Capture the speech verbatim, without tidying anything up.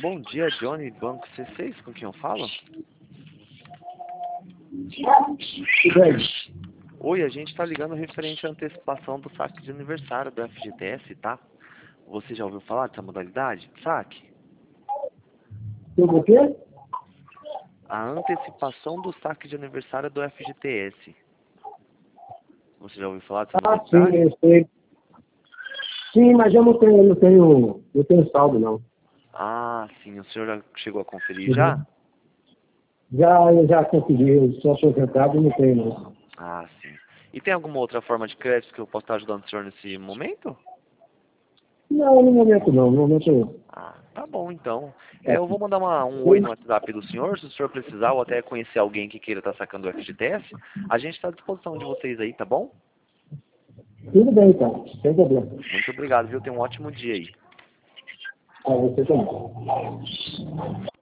Bom dia, Johnny, Banco C seis, com quem eu falo? Oi, a gente está ligando referente à antecipação do saque de aniversário do F G T S, tá? Você já ouviu falar dessa modalidade? Saque? O quê? A antecipação do saque de aniversário do F G T S. Você já ouviu falar dessa Ah, sim, modalidade? eu sei. Sim, mas eu não tenho, não tenho, não tenho saldo, não. Ah, sim, o senhor já chegou a conferir Uhum. já? Já, eu já consegui, eu sou aposentado e não tenho, não. Ah, sim. E tem alguma outra forma de crédito que eu possa estar ajudando o senhor nesse momento? Não, no momento não, no momento Ah, tá bom então. é, É, eu vou mandar uma, um oi no WhatsApp do senhor, se o senhor precisar ou até conhecer alguém que queira estar sacando o F G T S, a gente está à disposição de vocês aí, tá bom? tudo bem, então, sem problema. Muito obrigado, viu? Tenha um ótimo dia aí. Ah, você também.